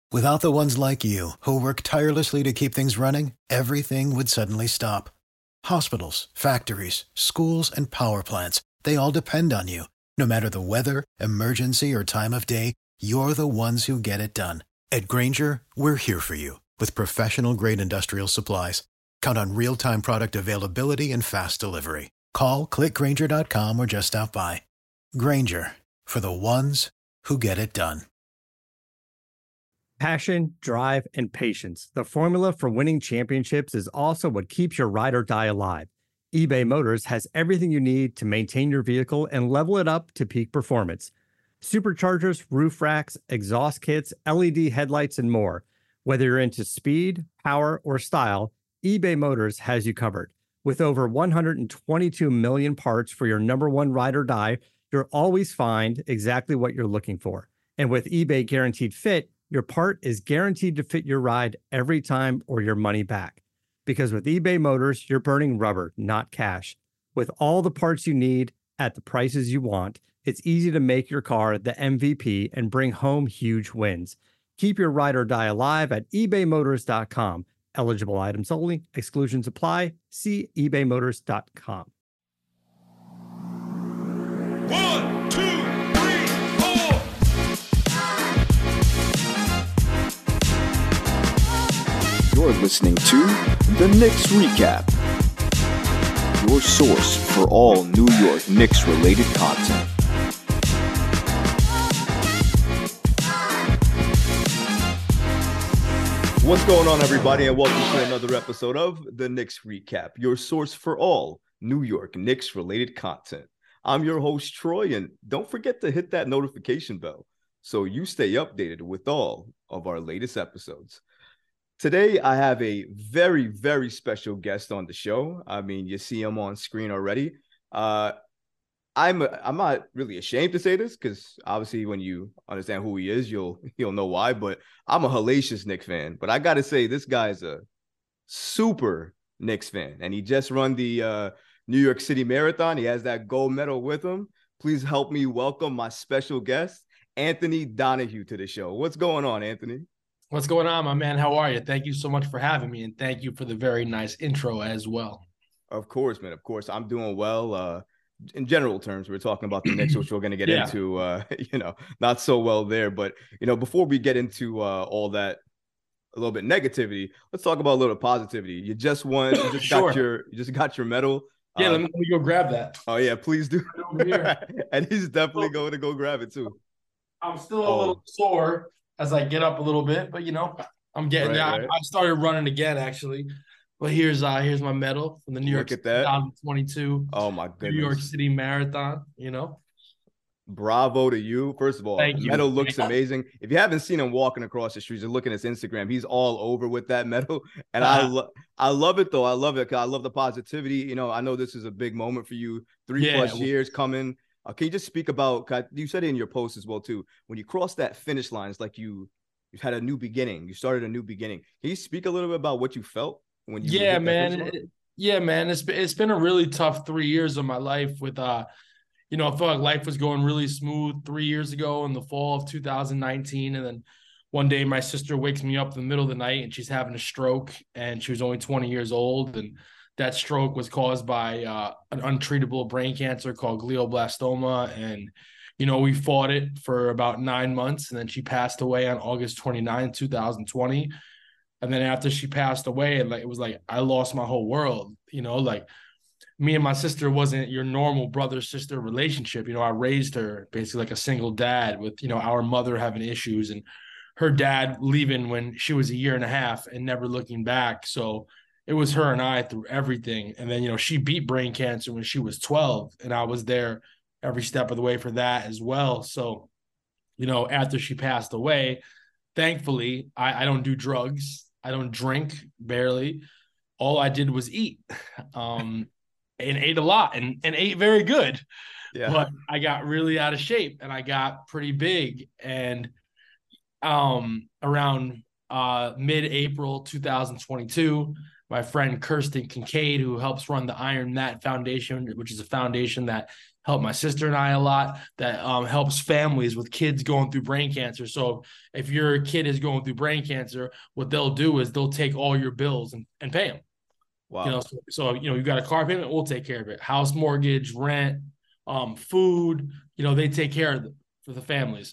Without the ones like you, who work tirelessly to keep things running, everything would suddenly stop. Hospitals, factories, schools, and power plants, they all depend on you. No matter the weather, emergency, or time of day, you're the ones who get it done. At Grainger, we're here for you with professional-grade industrial supplies. Count on real-time product availability and fast delivery. Call, clickgrainger.com, or just stop by. Grainger, for the ones who get it done. Passion, drive, and patience. The formula for winning championships is also what keeps your ride or die alive. eBay Motors has everything you need to maintain your vehicle and level it up to peak performance. Superchargers, roof racks, exhaust kits, LED headlights, and more. Whether you're into speed, power, or style, eBay Motors has you covered. With over 122 million parts for your number one ride or die, you'll always find exactly what you're looking for. And with eBay Guaranteed Fit, your part is guaranteed to fit your ride every time or your money back. Because with eBay Motors, you're burning rubber, not cash. With all the parts you need at the prices you want, it's easy to make your car the MVP and bring home huge wins. Keep your ride or die alive at ebaymotors.com. Eligible items only. Exclusions apply. See ebaymotors.com. 1, 2, 3, 4. You're listening to The Knicks Recap, your source for all New York Knicks-related content. What's going on, everybody, and welcome to another episode of The Knicks Recap, your source for all New York Knicks-related content. I'm your host, Troy, and don't forget to hit that notification bell so you stay updated with all of our latest episodes. Today, I have a very, very special guest on the show. I mean, you see him on screen already. I'm not really ashamed to say this because obviously when you understand who he is, you'll know why. But I'm a hellacious Knicks fan. But I got to say, this guy's a super Knicks fan, and he just run the New York City Marathon. He has that gold medal with him. Please help me welcome my special guest, Anthony Donahue, to the show. What's going on, Anthony? What's going on, my man? How are you? Thank you so much for having me, and thank you for the very nice intro as well. Of course, man. Of course. I'm doing well. In general terms, we're talking about the Knicks, which we're going to get into, not so well there. But, before we get into all that, a little bit negativity, let's talk about a little positivity. You just won. You just got your medal. Yeah, let me go grab that. Oh, yeah, please do. Over here. And he's definitely going to go grab it, too. I'm still a little sore as I get up a little bit, but, I'm getting there. Right. I started running again, actually. But here's my medal from the New York 2022 my goodness. New York City Marathon, Bravo to you. First of all, the medal looks amazing. If you haven't seen him walking across the streets and looking at his Instagram, he's all over with that medal. And I love it, though. I love it because I love the positivity. I know this is a big moment for you. 3+ years coming. Can you just speak about, you said it in your post as well, too. When you cross that finish line, it's like you had a new beginning. You started a new beginning. Can you speak a little bit about what you felt? Man. It's been a really tough 3 years of my life with, I felt like life was going really smooth 3 years ago in the fall of 2019. And then one day my sister wakes me up in the middle of the night and she's having a stroke, and she was only 20 years old. And that stroke was caused by an untreatable brain cancer called glioblastoma. And, we fought it for about 9 months, and then she passed away on August 29, 2020. And then after she passed away, it was like I lost my whole world. Me and my sister wasn't your normal brother-sister relationship. I raised her basically like a single dad with, our mother having issues and her dad leaving when she was 1.5 years and never looking back. So it was her and I through everything. And then, she beat brain cancer when she was 12, and I was there every step of the way for that as well. So, after she passed away, thankfully, I don't do drugs. I don't drink, barely. All I did was eat, and ate a lot and ate very good. Yeah. But I got really out of shape and I got pretty big. And around mid-April 2022, my friend Kirsten Kincaid, who helps run the Iron Mat Foundation, which is a foundation that helped my sister and I a lot. That helps families with kids going through brain cancer. So if your kid is going through brain cancer, what they'll do is they'll take all your bills and pay them. Wow. You know, so you got a car payment, we'll take care of it. House mortgage, rent, food, they take care of for the families.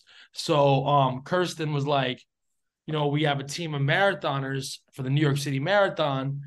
So Kirsten was like, we have a team of marathoners for the New York City Marathon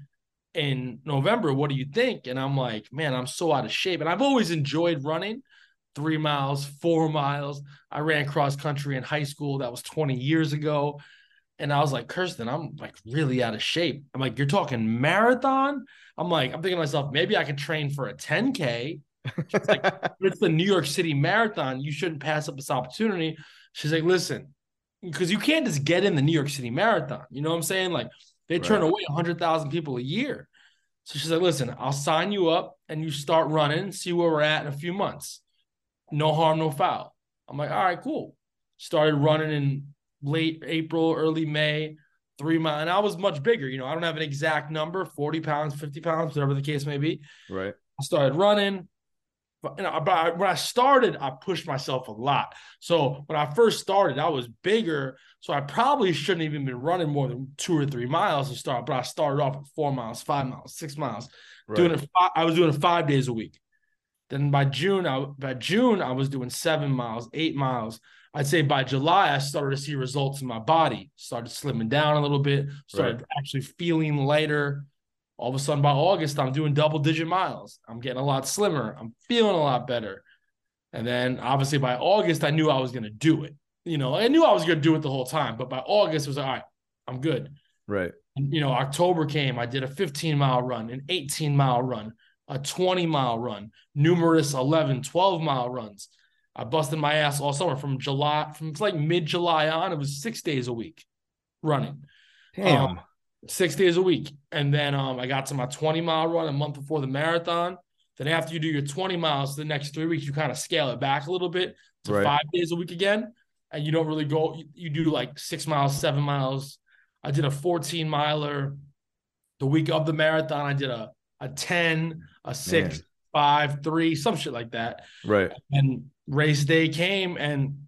in November. What do you think? And I'm like, man, I'm so out of shape. And I've always enjoyed running 3 miles, 4 miles. I ran cross country in high school. That was 20 years ago. And I was like, Kirsten, I'm like really out of shape. I'm like, you're talking marathon? I'm thinking to myself, maybe I can train for a 10K. She's like, it's the New York City Marathon. You shouldn't pass up this opportunity. She's like, listen, because you can't just get in the New York City Marathon. You know what I'm saying? Like they turn away 100,000 people a year. So she's like, listen, I'll sign you up and you start running, see where we're at in a few months. No harm, no foul. I'm like, all right, cool. Started running in late April, early May, 3 miles. And I was much bigger. I don't have an exact number, 40 pounds, 50 pounds, whatever the case may be. Right. I started running. But when I started, I pushed myself a lot. So when I first started, I was bigger. So I probably shouldn't even been running more than 2 or 3 miles to start. But I started off at 4 miles, 5 miles, 6 miles. Right. I was doing it 5 days a week. Then by June, I was doing 7 miles, 8 miles. I'd say by July, I started to see results in my body. Started slimming down a little bit. Started actually feeling lighter. All of a sudden, by August, I'm doing double-digit miles. I'm getting a lot slimmer. I'm feeling a lot better. And then, obviously, by August, I knew I was going to do it. I knew I was going to do it the whole time. But by August, it was like, all right, I'm good. Right. And, October came. I did a 15-mile run, an 18-mile run, a 20-mile run, numerous 11, 12-mile runs. I busted my ass all summer from like mid-July on. It was 6 days a week running. Damn. 6 days a week. And then I got to my 20-mile run a month before the marathon. Then after you do your 20 miles, the next 3 weeks, you kind of scale it back a little bit to 5 days a week again. And you don't really go, you do like 6 miles, 7 miles. I did a 14-miler. The week of the marathon, I did a 10, a 6, 5, 3, some shit like that. Right. And race day came, and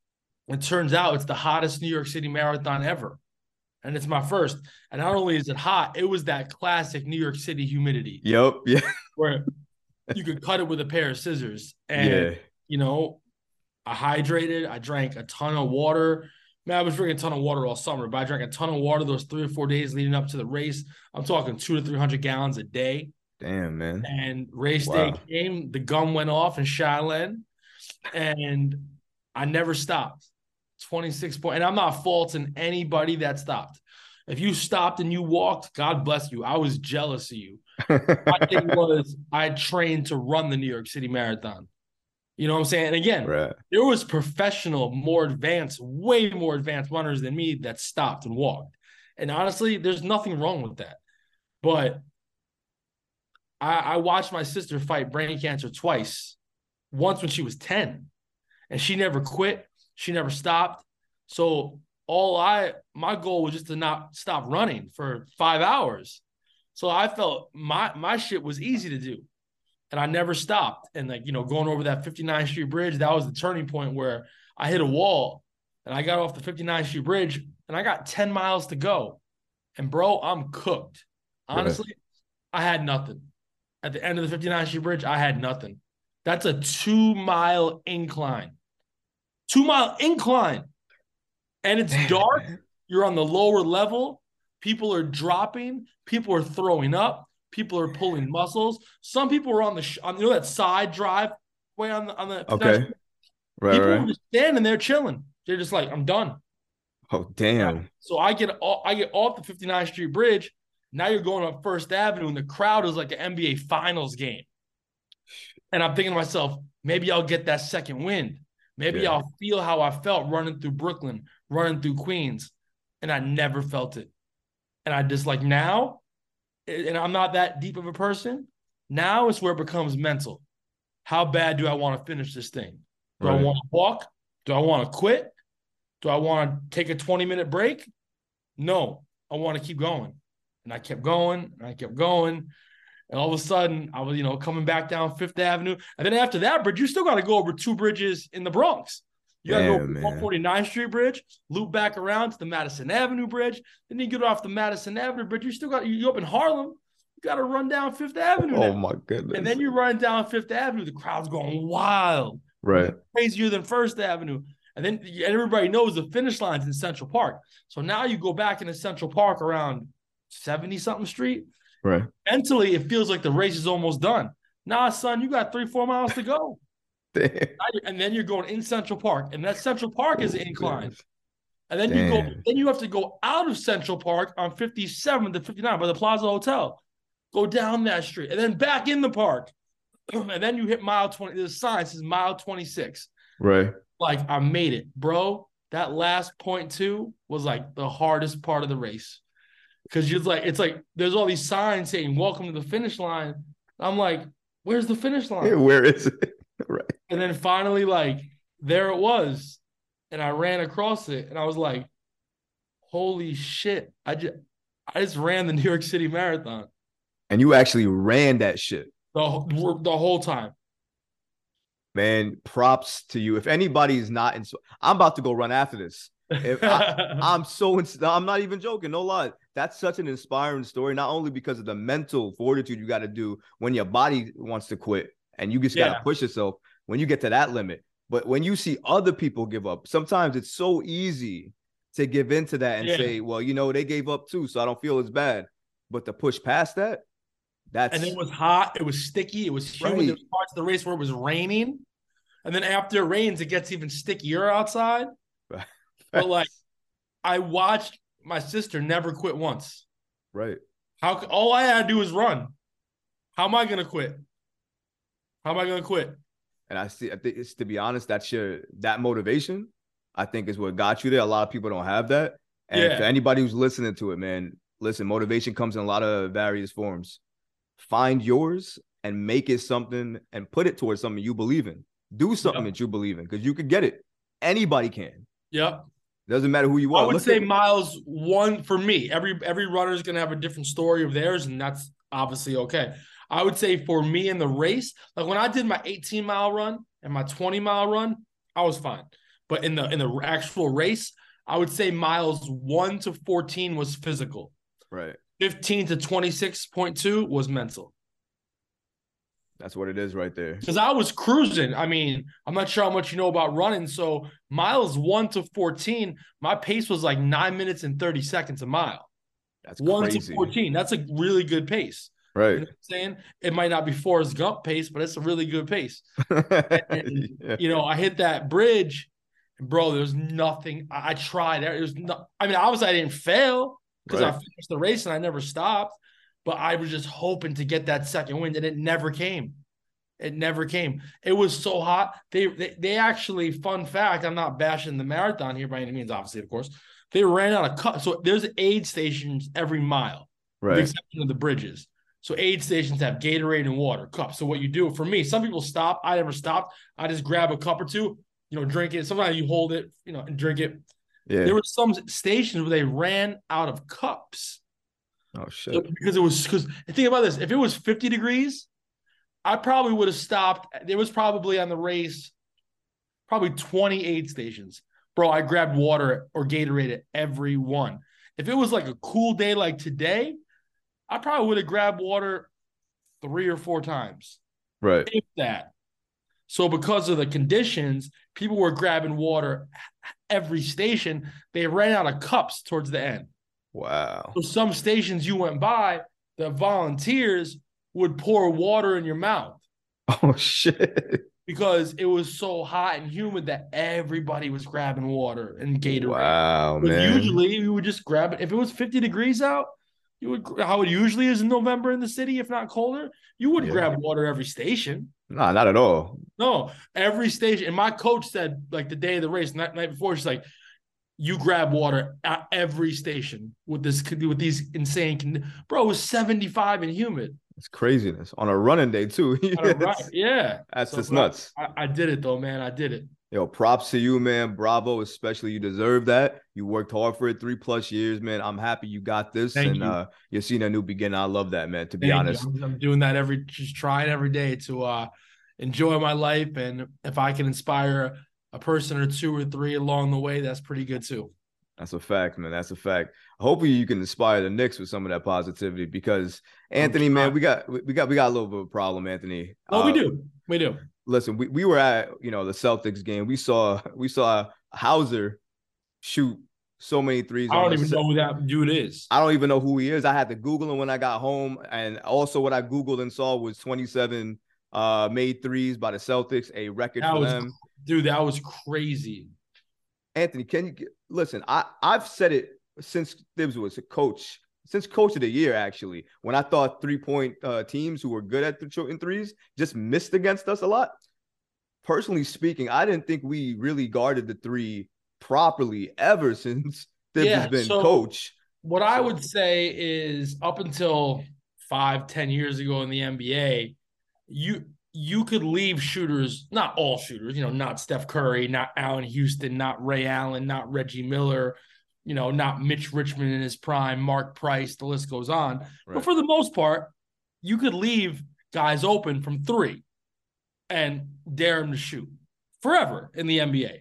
it turns out it's the hottest New York City Marathon ever. And it's my first. And not only is it hot, it was that classic New York City humidity. Yep. Yeah. Where you could cut it with a pair of scissors. And, I hydrated. I drank a ton of water. Man, I was drinking a ton of water all summer, but I drank a ton of water those 3 or 4 days leading up to the race. I'm talking 200 to 300 gallons a day. Damn, man. And race day came. The gun went off in Cheyenne. And I never stopped. 26 points. And I'm not faulting anybody that stopped. If you stopped and you walked, God bless you. I was jealous of you. My thing was I trained to run the New York City Marathon. You know what I'm saying? And again, there was professional, way more advanced runners than me that stopped and walked. And honestly, there's nothing wrong with that. But I watched my sister fight brain cancer twice. Once when she was 10. And she never quit. She never stopped. So my goal was just to not stop running for 5 hours. So I felt my shit was easy to do. And I never stopped. And going over that 59th Street Bridge, that was the turning point where I hit a wall and I got off the 59th Street Bridge and I got 10 miles to go. And bro, I'm cooked. Honestly, I had nothing. At the end of the 59th Street Bridge, I had nothing. That's a 2-mile incline. 2-mile incline. And it's dark. You're on the lower level. People are dropping. People are throwing up. People are pulling muscles. Some people were on that side drive way on the okay. People were just standing there chilling. They're just like, I'm done. Oh, damn. So I get off the 59th Street Bridge. Now you're going up First Avenue, and the crowd is like an NBA Finals game. And I'm thinking to myself, maybe I'll get that second wind. Maybe I'll feel how I felt running through Brooklyn, running through Queens. And I never felt it. And I just now, and I'm not that deep of a person, now it's where it becomes mental. How bad do I want to finish this thing? Do I want to walk? Do I want to quit? Do I want to take a 20-minute break? No, I want to keep going. And I kept going, and I kept going. And all of a sudden, I was, coming back down Fifth Avenue. And then after that bridge, you still got to go over 2 bridges in the Bronx. You got to go over the 149th Street Bridge, loop back around to the Madison Avenue Bridge. Then you get off the Madison Avenue Bridge. You up in Harlem, you got to run down Fifth Avenue now. Oh, my goodness. And then you run down Fifth Avenue. The crowd's going wild. Right. Crazier than First Avenue. And then everybody knows the finish line's in Central Park. So now you go back into Central Park around 70-something Street. Right. Mentally, it feels like the race is almost done. Nah, son, you got 3-4 miles to go. Damn. And then you're going in Central Park. And that Central Park is inclined. And then you have to go out of Central Park on 57 to 59 by the Plaza Hotel. Go down that street. And then back in the park. And then you hit mile 20. The sign says mile 26. Right. Like, I made it. Bro, that last 0.2 was like the hardest part of the race. Because it's like there's all these signs saying welcome to the finish line. I'm like, where's the finish line? Yeah, where is it? Right. And then finally, like, there it was. And I ran across it. And I was like, holy shit. I just ran the New York City Marathon. And you actually ran that shit. The whole time. Man, props to you. If anybody's not in, I'm about to go run after this. I'm not even joking. No lie. That's such an inspiring story, not only because of the mental fortitude you got to do when your body wants to quit and you just got to push yourself when you get to that limit. But when you see other people give up, sometimes it's so easy to give into that and say, well, they gave up too, so I don't feel as bad. But to push past that, and it was hot, it was sticky, it was humid. Right. There was parts of the race where it was raining. And then after it rains, it gets even stickier outside. Right. But like, I watched my sister never quit once. Right. All I had to do was run. How am I going to quit? And I think it's, to be honest, that motivation, I think, is what got you there. A lot of people don't have that. And for anybody who's listening to it, man, listen, motivation comes in a lot of various forms. Find yours and make it something and put it towards something you believe in. Do something that you believe in, because you could get it. Anybody can. Yep. Doesn't matter who you are. I would say miles 1 for me. Every runner is going to have a different story of theirs, and that's obviously okay. I would say for me in the race, like when I did my 18-mile run and my 20-mile run, I was fine. But in the actual race, I would say miles 1 to 14 was physical. Right. 15 to 26.2 was mental. That's what it is right there. Because I was cruising. I mean, I'm not sure how much you know about running. So miles 1 to 14, my pace was like 9 minutes and 30 seconds a mile. That's 1 crazy. To 14. That's a really good pace. Right. You know what I'm saying? It might not be Forrest Gump pace, but it's a really good pace. And, I hit that bridge, and bro, there's nothing. I tried. Obviously I didn't fail because I finished the race and I never stopped. But I was just hoping to get that second win, and it never came. It was so hot. They actually, fun fact, I'm not bashing the marathon here by any means, obviously, of course. They ran out of cups. So there's aid stations every mile, with the exception of the bridges. So aid stations have Gatorade and water cups. So what you do, for me, some people stop. I never stopped. I just grab a cup or two, drink it. Sometimes you hold it, and drink it. Yeah. There were some stations where they ran out of cups. Oh shit! Because think about this: if it was 50 degrees, I probably would have stopped. There was probably on the race, probably 20 aid stations. Bro, I grabbed water or Gatorade at every one. If it was like a cool day like today, I probably would have grabbed water 3 or 4 times. Right. If that. So because of the conditions, people were grabbing water every station. They ran out of cups towards the end. Wow. So some stations you went by, the volunteers would pour water in your mouth. Oh, shit. Because it was so hot and humid that everybody was grabbing water and Gatorade. Wow, but man. Usually you would just grab it. If it was 50 degrees out, how it usually is in November in the city, if not colder, you wouldn't grab water every station. No, not at all. No, every station. And my coach said, like the day of the race, night before, she's like, you grab water at every station with these insane bro, it was 75 and humid. It's craziness on a running day too. Right. Yeah. That's just nuts. I did it though, man. I did it. Yo, props to you, man. Bravo, especially you deserve that. You worked hard for it 3+ years, man. I'm happy you got this, Thank and you. you're seeing a new beginning. I love that, man. To be Thank you. honest, I'm doing that just trying every day to enjoy my life. And if I can inspire a person or two or three along the way, that's pretty good too. that's a fact, man. That's a fact. Hopefully, you can inspire the Knicks with some of that positivity because Anthony, man, we got a little bit of a problem, Anthony. Oh, we do. Listen, we were at the Celtics game. We saw Hauser shoot so many threes. I don't even know who that dude is. I don't even know who he is. I had to Google him when I got home, and also what I Googled and saw was 27 made threes by the Celtics, a record for them. Dude, that was crazy. Anthony, can you listen? I've said it since Thibs was a coach, since coach of the year, actually, when I thought 3-point teams who were good at shooting threes just missed against us a lot. Personally speaking, I didn't think we really guarded the three properly ever since Thibs has been coach. What I would say is up until 5-10 years ago in the NBA, you could leave shooters, not all shooters, not Steph Curry, not Allen Houston, not Ray Allen, not Reggie Miller, not Mitch Richmond in his prime, Mark Price, the list goes on. Right. But for the most part, you could leave guys open from three and dare them to shoot forever in the NBA.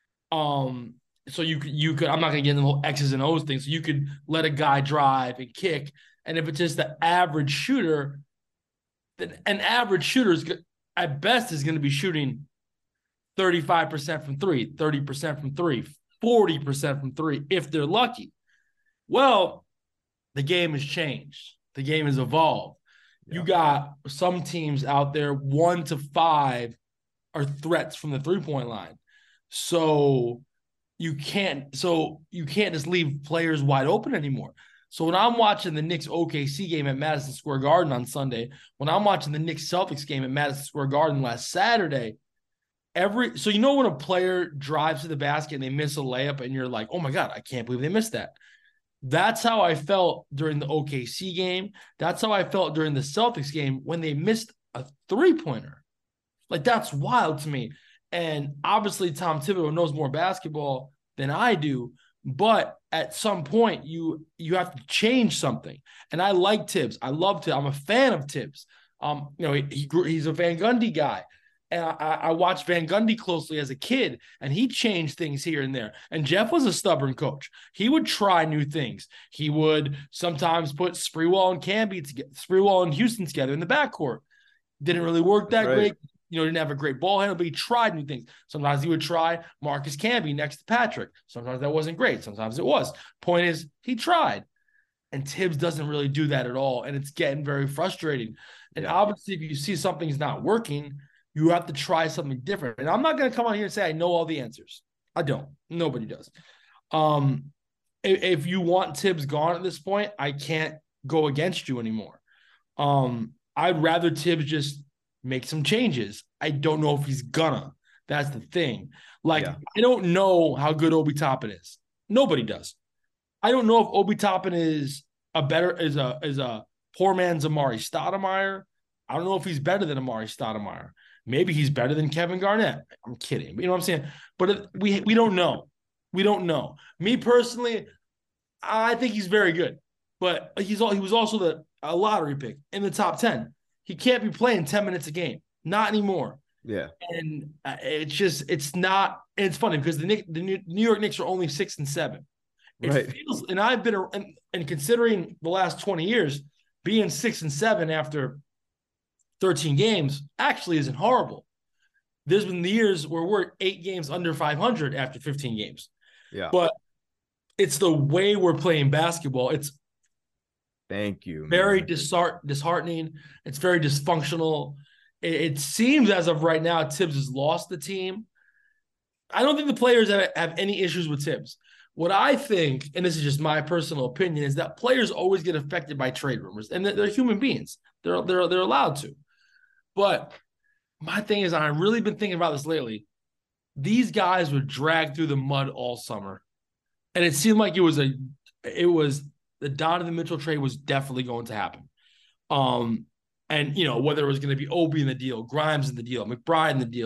So you could, I'm not going to get into the whole X's and O's thing. So you could let a guy drive and kick. And if it's just the average shooter, then an average shooter at best is going to be shooting 35% from three, 30% from three, 40% from three, if they're lucky. Well, the game has changed. The game has evolved. Yeah. You got some teams out there, 1 to 5 are threats from the three-point line. So you can't just leave players wide open anymore. So when I'm watching the Knicks OKC game at Madison Square Garden on Sunday, when I'm watching the Knicks Celtics game at Madison Square Garden last Saturday, when a player drives to the basket and they miss a layup and you're like, oh my God, I can't believe they missed that. That's how I felt during the OKC game. That's how I felt during the Celtics game when they missed a three-pointer. Like, that's wild to me. And obviously Tom Thibodeau knows more basketball than I do, but at some point you have to change something. And I like Tibbs. I love Tibbs. I'm a fan of Tibbs. He's a Van Gundy guy. And I watched Van Gundy closely as a kid, and he changed things here and there. And Jeff was a stubborn coach. He would try new things. He would sometimes put Sprewell and Houston together in the backcourt. Didn't really work that great. Didn't have a great ball handle, but he tried new things. Sometimes he would try Marcus Camby next to Patrick. Sometimes that wasn't great. Sometimes it was. Point is, he tried. And Tibbs doesn't really do that at all, and it's getting very frustrating. And obviously, if you see something's not working, you have to try something different. And I'm not going to come on here and say I know all the answers. I don't. Nobody does. If you want Tibbs gone at this point, I can't go against you anymore. I'd rather Tibbs just make some changes. I don't know if he's gonna. That's the thing. I don't know how good Obi Toppin is. Nobody does. I don't know if Obi Toppin is a poor man's Amari Stoudemire. I don't know if he's better than Amari Stoudemire. Maybe he's better than Kevin Garnett. I'm kidding. You know what I'm saying? But we don't know. We don't know. Me personally, I think he's very good. But he was also a lottery pick in the top 10. He can't be playing 10 minutes a game. Not anymore. Yeah. And it's not. And it's funny because the New York Knicks are only 6 and 7. It feels, and I've been, and considering the last 20 years, being 6 and 7 after 13 games actually isn't horrible. There's been the years where we're 8 games under 500 after 15 games. Yeah. But it's the way we're playing basketball. It's very disheartening. It's very dysfunctional. It seems as of right now, Tibbs has lost the team. I don't think the players have any issues with Tibbs. What I think, and this is just my personal opinion, is that players always get affected by trade rumors, and they're human beings. They're allowed to. But my thing is, I've really been thinking about this lately. These guys were dragged through the mud all summer, and it seemed like it was the Donovan Mitchell trade was definitely going to happen. And whether it was going to be Obi in the deal, Grimes in the deal, McBride in the deal,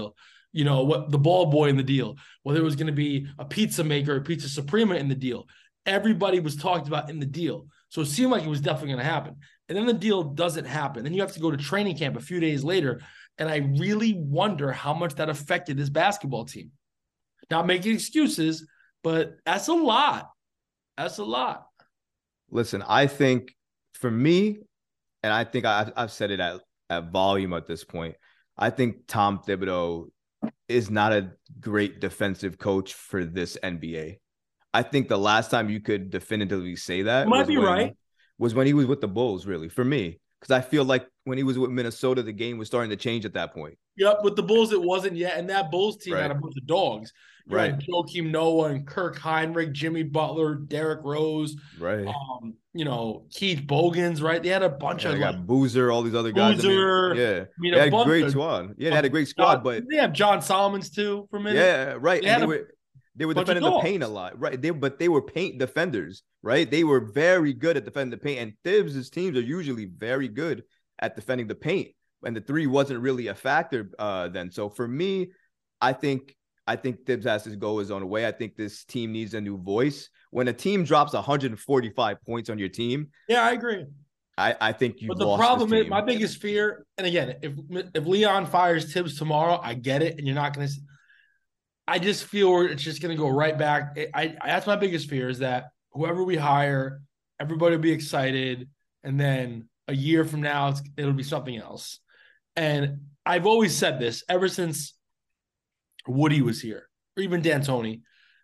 what the ball boy in the deal, whether it was going to be a pizza maker, a pizza suprema in the deal. Everybody was talked about in the deal. So it seemed like it was definitely going to happen. And then the deal doesn't happen. Then you have to go to training camp a few days later. And I really wonder how much that affected this basketball team. Not making excuses, but that's a lot. That's a lot. Listen, I think for me, and I think I've said it at volume at this point, I think Tom Thibodeau is not a great defensive coach for this NBA. I think the last time you could definitively say that was when he was with the Bulls, really, for me. Because I feel like when he was with Minnesota, the game was starting to change at that point. Yep, with the Bulls, it wasn't yet. And that Bulls team had a bunch of dogs. Right. Joakim Noah and Kirk Heinrich, Jimmy Butler, Derrick Rose. Right. Keith Bogans, right? They had a bunch of. They got Boozer, all these other guys. Boozer. They had a great squad. Yeah, they had a great squad, but they have John Solomons too for a minute. Yeah, right. They were defending the paint a lot, right? They were paint defenders, right? They were very good at defending the paint, and Thibs' teams are usually very good at defending the paint, and the three wasn't really a factor then. So for me, I think Thibs has to go his own way. I think this team needs a new voice. When a team drops 145 points on your team, yeah, I agree. I think you've lost. But the problem is, my biggest fear, and again, if Leon fires Thibs tomorrow, I get it, and you're not going to. I just feel it's just going to go right back. That's my biggest fear, is that whoever we hire, everybody will be excited, and then a year from now, it'll be something else. And I've always said this ever since Woody was here, or even D'Antoni.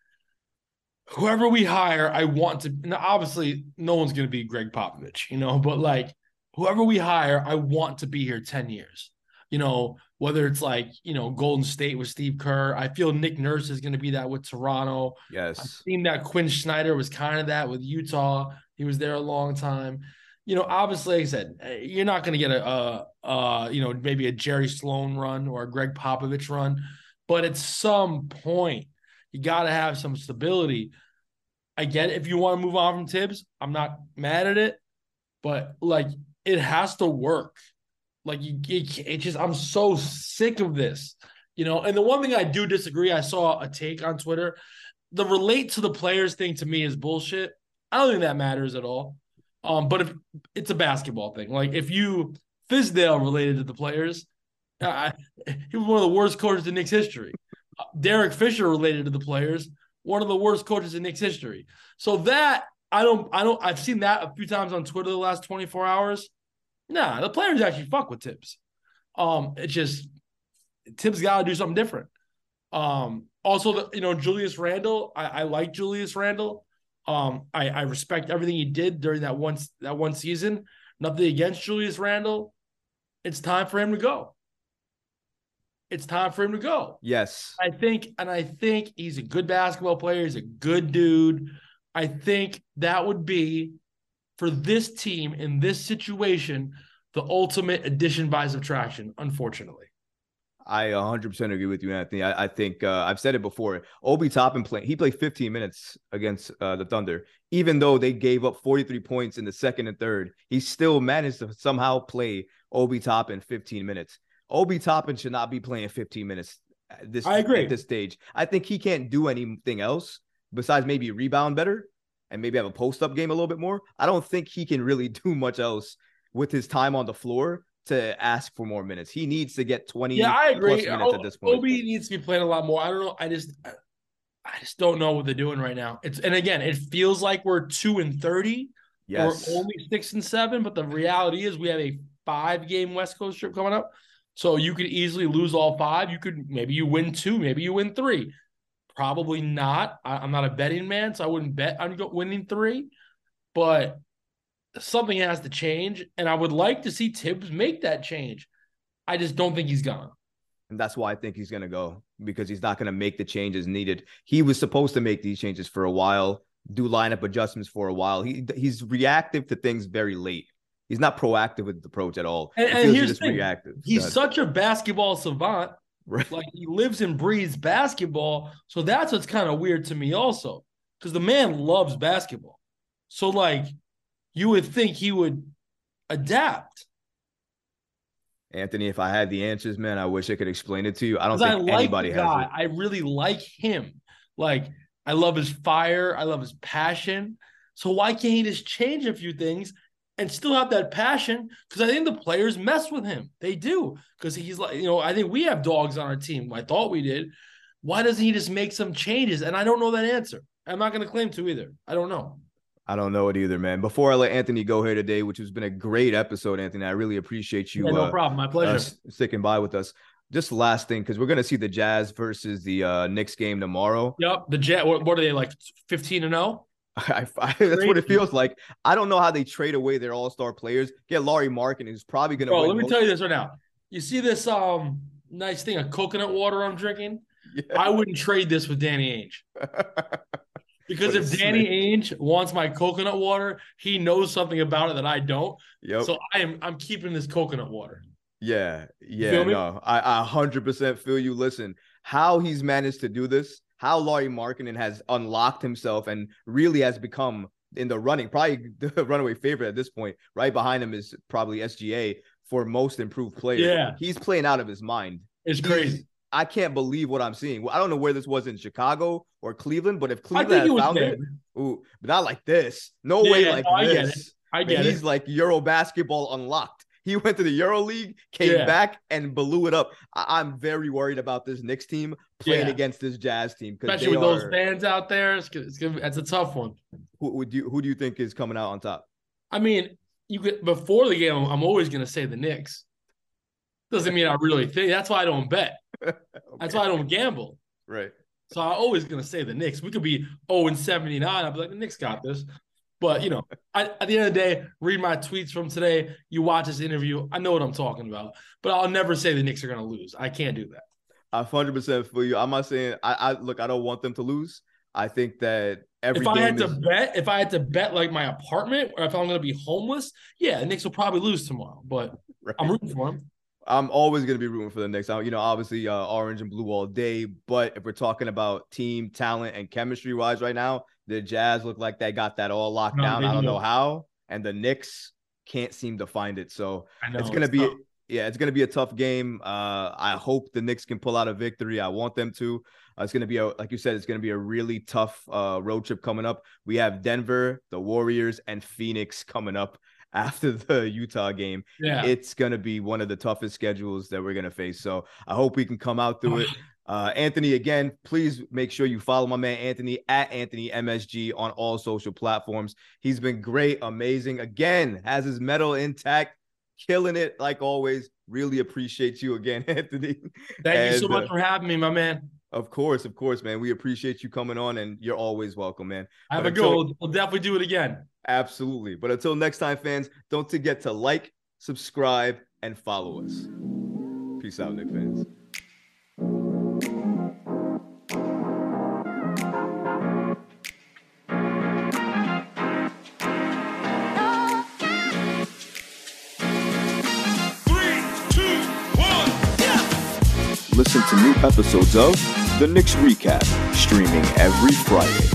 Whoever we hire, I want to. Now, obviously, no one's going to be Greg Popovich, but like whoever we hire, I want to be here 10 years. Whether it's like, Golden State with Steve Kerr. I feel Nick Nurse is going to be that with Toronto. Yes. I've seen that Quinn Snyder was kind of that with Utah. He was there a long time. Obviously, like I said, you're not going to get maybe a Jerry Sloan run or a Greg Popovich run. But at some point, you got to have some stability. I get it. If you want to move on from Thibs, I'm not mad at it. But, like, it has to work. Like, I'm so sick of this, And the one thing I do disagree, I saw a take on Twitter. The relate to the players thing to me is bullshit. I don't think that matters at all. But if it's a basketball thing, like if Fizdale related to the players, he was one of the worst coaches in Knicks history. Derek Fisher related to the players, one of the worst coaches in Knicks history. So that I've seen that a few times on Twitter the last 24 hours. Nah, the players actually fuck with Thibs. It's just Thibs got to do something different. Also, Julius Randle. I like Julius Randle. I respect everything he did during that one season. Nothing against Julius Randle. It's time for him to go. It's time for him to go. Yes. I think he's a good basketball player. He's a good dude. I think that would be, for this team in this situation, the ultimate addition by subtraction, unfortunately. I 100% agree with you, Anthony. I think I've said it before. Obi Toppin he played 15 minutes against the Thunder. Even though they gave up 43 points in the second and third, he still managed to somehow play Obi Toppin 15 minutes. Obi Toppin should not be playing 15 minutes I agree. At this stage. I think he can't do anything else besides maybe rebound better and maybe have a post-up game a little bit more. I don't think he can really do much else with his time on the floor to ask for more minutes. He needs to get 20 I agree. plus minutes at this point. Obi needs to be playing a lot more. I don't know. I just don't know what they're doing right now. And again, it feels like we're 2-30 or only 6-7, but the reality is we have a 5-game West Coast trip coming up. So you could easily lose all 5. Maybe you win 2, maybe you win 3. Probably not. I'm not a betting man, so I wouldn't bet on winning 3. But something has to change, and I would like to see Thibs make that change. I just don't think he's gonna. And that's why I think he's going to go, because he's not going to make the changes needed. He was supposed to make these changes for a while, do lineup adjustments for a while. He's reactive to things very late. He's not proactive with the approach at all. And here's the thing. Reactive. He's such a basketball savant. Right. Like, he lives and breathes basketball. So that's what's kind of weird to me also, because the man loves basketball. So, like, you would think he would adapt. Anthony, if I had the answers, man, I wish I could explain it to you. I don't think I like anybody the guy. has it. I really like him. Like, I love his fire. I love his passion. So why can't he just change a few things and still have that passion? Because I think the players mess with him. They do. Because he's like, I think we have dogs on our team. I thought we did. Why doesn't he just make some changes? And I don't know that answer. I'm not going to claim to either. I don't know. I don't know it either, man. Before I let Anthony go here today, which has been a great episode, Anthony, I really appreciate you. Yeah, no problem. My pleasure. Sticking by with us. Just last thing, because we're going to see the Jazz versus the Knicks game tomorrow. Yep. The Jazz, what are they, like 15-0? That's what it feels like. I don't know how they trade away their all-star players. Get Lauri Markkanen, who's probably going to win. Let me tell you this right now. You see this nice thing of coconut water I'm drinking? Yeah. I wouldn't trade this with Danny Ainge. Because if Danny Ainge wants my coconut water, he knows something about it that I don't. Yep. So I'm keeping this coconut water. Yeah. No, I 100% feel you. Listen, how he's managed to do this, how Lauri Markkanen has unlocked himself and really has become in the running, probably the runaway favorite at this point. Right behind him is probably SGA for most improved player. Yeah. He's playing out of his mind. It's crazy. I can't believe what I'm seeing. Well, I don't know where this was in Chicago or Cleveland, but if Cleveland had found it, but not like this. No way like this. I get it. He's like Euro basketball unlocked. He went to the Euro League, came back, and blew it up. I'm very worried about this Knicks team playing against this Jazz team. Especially with those fans out there. It's a tough one. Who do you think is coming out on top? I mean, before the game, I'm always going to say the Knicks. Doesn't mean I really think. That's why I don't bet. Okay. That's why I don't gamble. Right. So I'm always going to say the Knicks. We could be 0-79. I'll be like, the Knicks got this. But, at the end of the day, read my tweets from today. You watch this interview. I know what I'm talking about. But I'll never say the Knicks are going to lose. I can't do that. I 100% feel you. I'm not saying I don't want them to lose. I think that if I had to bet like my apartment or if I'm going to be homeless, the Knicks will probably lose tomorrow. But right. I'm rooting for them. I'm always going to be rooting for the Knicks. Obviously orange and blue all day. But if we're talking about team talent and chemistry wise right now, the Jazz look like they got that all locked down. I don't know how. And the Knicks can't seem to find it. So it's going to be it's going to be a tough game. I hope the Knicks can pull out a victory. I want them to. It's going to be, like you said, it's going to be a really tough road trip coming up. We have Denver, the Warriors, and Phoenix coming up after the Utah game. Yeah. It's going to be one of the toughest schedules that we're going to face. So I hope we can come out through it. Anthony, again, please make sure you follow my man Anthony at Anthony MSG on all social platforms. He's been great, amazing. Again, has his medal intact, killing it like always. Really appreciate you again, Anthony. Thank you so much for having me, my man. Of course, man. We appreciate you coming on, and you're always welcome, man. Have a go. We'll definitely do it again. Absolutely. But until next time, fans, don't forget to like, subscribe, and follow us. Peace out, Knicks fans. Listen to new episodes of The Knicks Recap, streaming every Friday.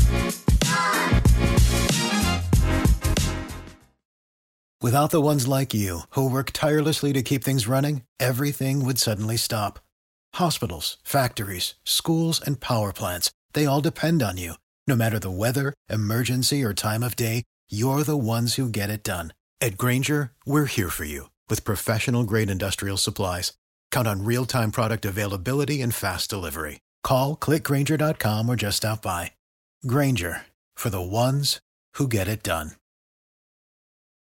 Without the ones like you, who work tirelessly to keep things running, everything would suddenly stop. Hospitals, factories, schools, and power plants, they all depend on you. No matter the weather, emergency, or time of day, you're the ones who get it done. At Grainger, we're here for you with professional-grade industrial supplies. Count on real-time product availability and fast delivery. Call, click Grainger.com, or just stop by. Grainger, for the ones who get it done.